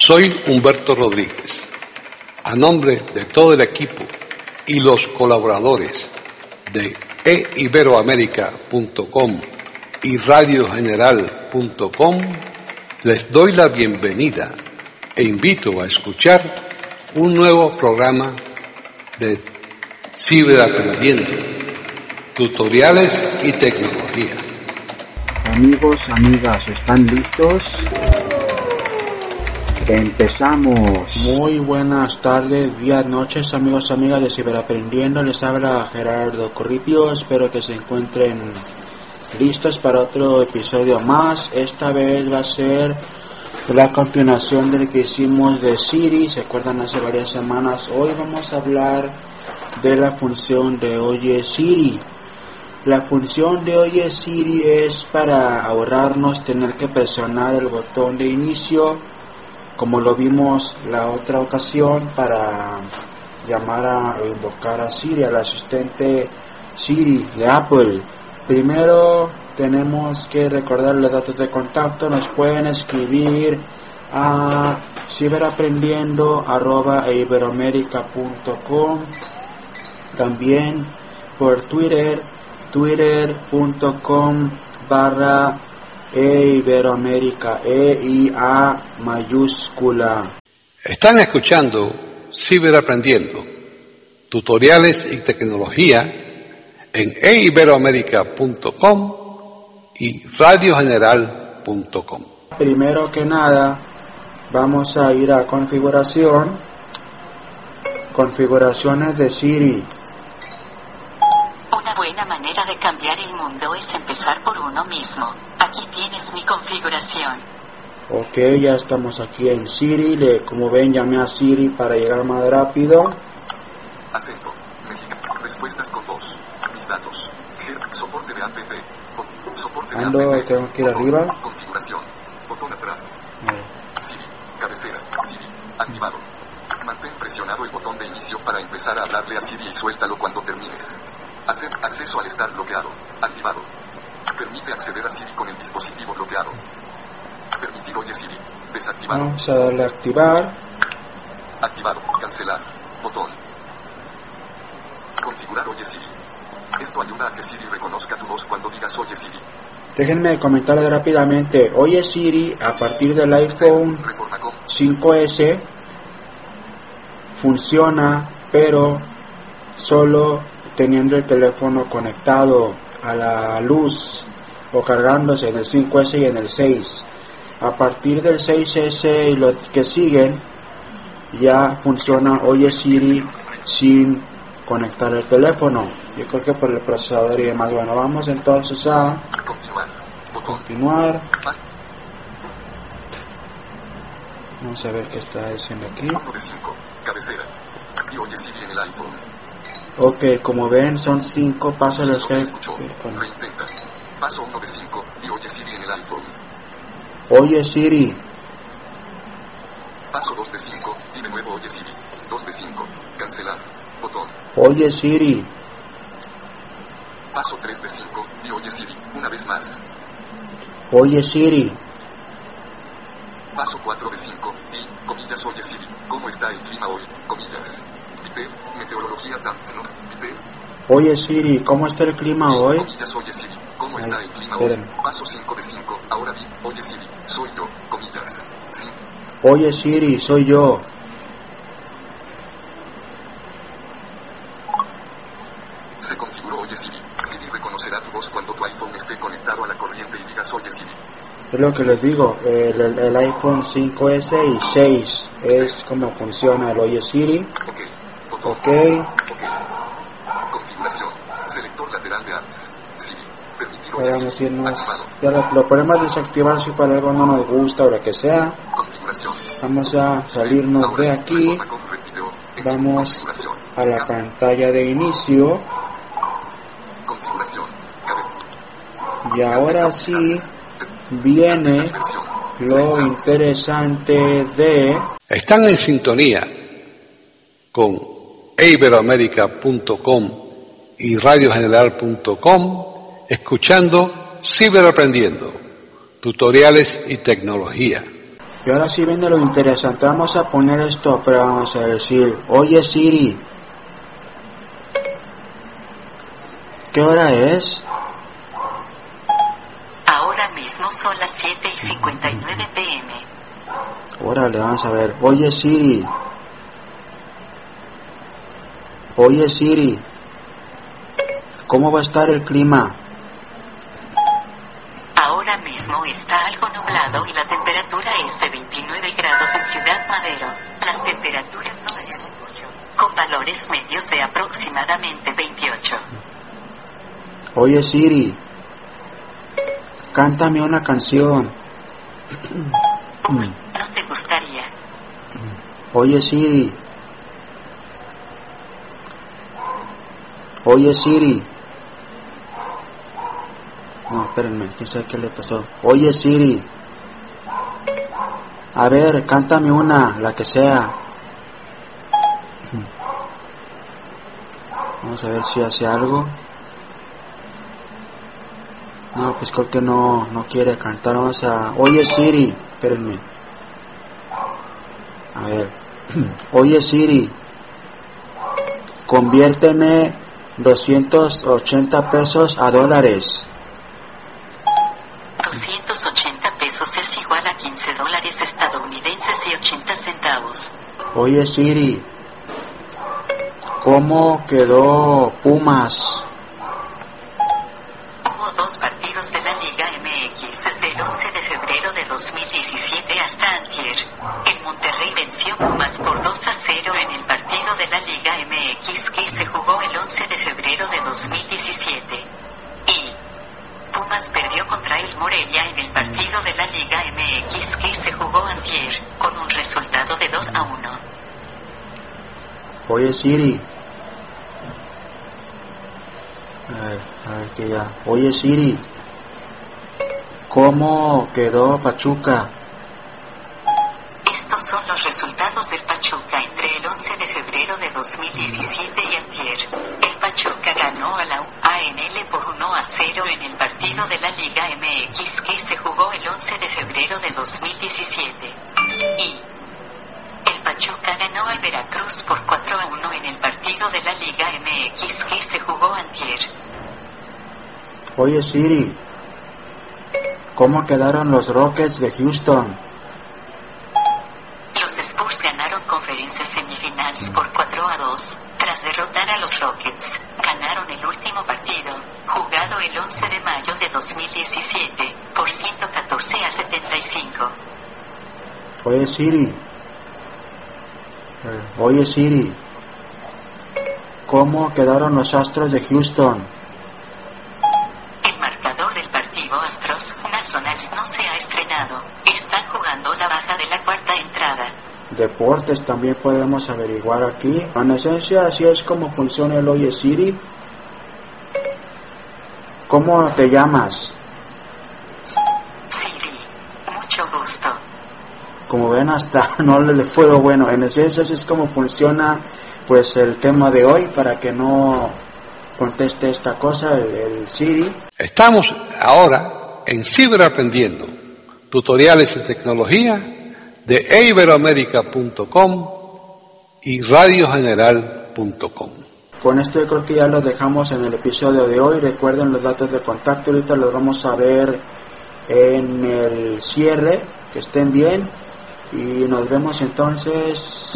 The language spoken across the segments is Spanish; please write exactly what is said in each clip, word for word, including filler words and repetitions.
Soy Humberto Rodríguez. A nombre de todo el equipo y los colaboradores de e iberoamerica punto com y radio general punto com, les doy la bienvenida e invito a escuchar un nuevo programa de Ciberaprendiendo, tutoriales y tecnología. Amigos, amigas, ¿están listos? Empezamos. Muy buenas tardes, días, noches, amigos, amigas de Ciberaprendiendo. Les habla Gerardo Corripio. Espero que se encuentren listos para otro episodio más. Esta vez va a ser la continuación del que hicimos de Siri. ¿Se acuerdan? Hace varias semanas. Hoy vamos a hablar de la función de Oye Siri. La función de Oye Siri es para ahorrarnos tener que presionar el botón de inicio, como lo vimos la otra ocasión, para llamar a o invocar a Siri, al asistente Siri de Apple. Primero tenemos que recordar los datos de contacto. Nos pueden escribir a ciberaprendiendo arroba iberoamerica punto com, también por Twitter, twitter.com barra E Iberoamérica, E I A mayúscula. Están escuchando Ciberaprendiendo, tutoriales y tecnología en e iberoamerica punto com y radio general punto com. Primero que nada, vamos a ir a configuración, configuraciones de Siri. Una buena manera de cambiar el mundo es empezar por uno mismo. Aquí tienes mi configuración. Ok, ya estamos aquí en Siri. Le, como ven, llamé a Siri para llegar más rápido. Acento, México, respuestas con voz, mis datos, soporte de app, soporte de Ando, app, tengo que ir botón, arriba. configuración, botón atrás, Vale. Siri, cabecera, Siri, activado. Mantén presionado el botón de inicio para empezar a hablarle a Siri y suéltalo cuando termines. Hacer acceso al estar bloqueado, activado. Permite acceder a Siri con el dispositivo bloqueado. Permitir Oye Siri, desactivado. Vamos a darle a activar. Activado, cancelar, botón. Configurar Oye Siri. Esto ayuda a que Siri reconozca tu voz cuando digas Oye Siri. Déjenme comentarles rápidamente. Oye Siri, a partir del iPhone cinco ese, funciona, pero solo teniendo el teléfono conectado a la luz o cargándose en el cinco ese y en el seis. A partir del seis ese y los que siguen, ya funciona Oye Siri sin conectar el teléfono. Yo creo que por el procesador y demás. Bueno, vamos entonces a continuar. Botón. continuar. Vamos a ver qué está diciendo aquí. uno de cinco, cabecera. Y Oye Siri en el iPhone. Ok, como ven, son cinco pasos los que... Reintenta. Paso uno de cinco. Y Oye Siri en el iPhone. Oye Siri. Paso dos de cinco. Y de nuevo Oye Siri. dos de cinco. Cancelar. Botón. Oye Siri. Paso tres de cinco. Y Oye Siri. Una vez más. Oye Siri. Paso cuatro de cinco. Y, comillas, Oye Siri. ¿Cómo está el clima hoy? Comillas. Viter, meteorología Times, ¿no? Viter. Oye Siri, ¿cómo está el clima hoy? Comillas, Oye Siri. ¿Cómo Ay, está el clima esperen. hoy? Paso cinco de cinco. Ahora di, Oye Siri. Soy yo. Comillas. Sí. Oye Siri, soy yo. Se configuró Oye Siri. Siri reconocerá tu voz cuando tu iPhone esté conectado a la corriente y digas Oye Siri. Es lo que les digo, el, el, el iPhone cinco ese y seis es como funciona el Oye Siri. Ok. Botón. Ok. Ok. Configuración. Selector lateral de apps. Siri. Permitir Oye Podemos Siri. irnos, Activado. ya lo, lo podemos desactivar si para algo no nos gusta o lo que sea. Configuración. Vamos a salirnos de aquí. Reforma con repiteo. Vamos Configuración. a la Cam- pantalla de inicio. Configuración. Cabeza. Y ahora sí viene lo interesante de... Están en sintonía con e iberoamerica punto com y radio general punto com, escuchando Ciberaprendiendo, tutoriales y tecnología. Y ahora sí viene lo interesante. Vamos a poner esto, pero vamos a decir, oye Siri, ¿qué hora es? Ahora mismo son las siete y cincuenta y nueve pm. Órale, vamos a ver. Oye Siri. Oye Siri. ¿Cómo va a estar el clima? Ahora mismo está algo nublado y la temperatura es de veintinueve grados en Ciudad Madero. Las temperaturas no varían mucho, con valores medios de aproximadamente veintiocho. Oye Siri. Cántame una canción. Uy, ¿no te gustaría? Oye Siri. Oye Siri. No, espérenme, quién sabe qué le pasó. Oye Siri. A ver, cántame una, la que sea. Vamos a ver si hace algo. No, pues creo que no, no quiere cantar. Vamos a... Oye Siri, espérenme. A ver. Oye Siri, conviérteme doscientos ochenta pesos a dólares. doscientos ochenta pesos es igual a quince dólares estadounidenses y ochenta centavos. Oye Siri, ¿cómo quedó Pumas? Hubo dos partidos de la Liga M X desde el once de febrero de dos mil diecisiete hasta antier. El Monterrey venció Pumas por dos a cero en el partido de la Liga M X que se jugó el once de febrero de dos mil diecisiete. Y Pumas perdió contra el Morelia en el partido de la Liga M X que se jugó antier, con un resultado de dos a uno. Oye Siri. A ver, a ver que ya. Oye Siri, ¿cómo quedó Pachuca? Estos son los resultados del Pachuca entre el once de febrero de dos mil diecisiete y antier. El Pachuca ganó a la U A N L por uno a cero en el partido de la Liga M X que se jugó el once de febrero de dos mil diecisiete. Y el Pachuca ganó al Veracruz por cuatro a uno en el partido de la Liga M X que se jugó antier. Oye Siri, ¿cómo quedaron los Rockets de Houston? Los Spurs ganaron Conferencia Semifinals por cuatro a dos, tras derrotar a los Rockets. Ganaron el último partido, jugado el once de mayo de dos mil diecisiete, por ciento catorce a setenta y cinco. Oye Siri. Oye Siri, ¿cómo quedaron los Astros de Houston? El marcador del partido Astros Nationals no se ha estrenado. Están jugando la baja de la cuarta entrada. Deportes también podemos averiguar aquí. En esencia, así es como funciona el Oye Siri. ¿Cómo te llamas? Siri, mucho gusto. Como ven, hasta no le fue bueno. En esencia, así es como funciona pues el tema de hoy, para que no conteste esta cosa el, el Siri. Estamos ahora en Ciberaprendiendo, tutoriales en tecnología de e iberoamerica punto com y radio general punto com. Con esto yo creo que ya lo dejamos en el episodio de hoy. Recuerden los datos de contacto, ahorita los vamos a ver en el cierre. Que estén bien y nos vemos entonces.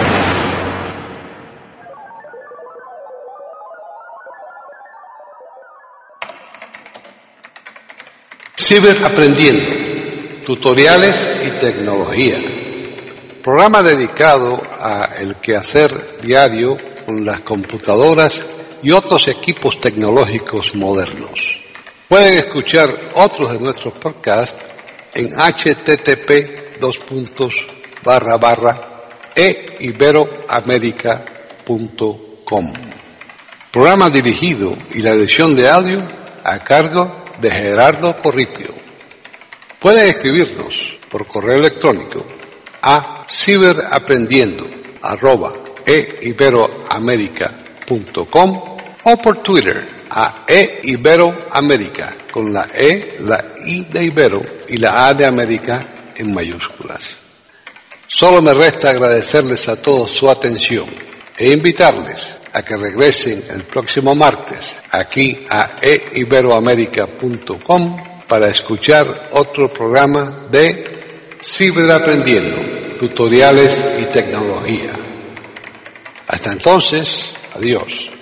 Ciberaprendiendo, tutoriales y tecnología. Programa dedicado a el quehacer diario con las computadoras y otros equipos tecnológicos modernos. Pueden escuchar otros de nuestros podcasts en h t t p dos puntos barra barra e iberoamerica punto com. Programa dirigido y la edición de audio a cargo de Gerardo Corripio. Pueden escribirnos por correo electrónico a ciberaprendiendo arroba e iberoamerica punto com o por Twitter a e iberoamerica con la E, la I de Ibero y la A de América en mayúsculas. Solo me resta agradecerles a todos su atención e invitarles a que regresen el próximo martes aquí a e iberoamerica punto com para escuchar otro programa de Ciberaprendiendo, tutoriales y tecnología. Hasta entonces, adiós.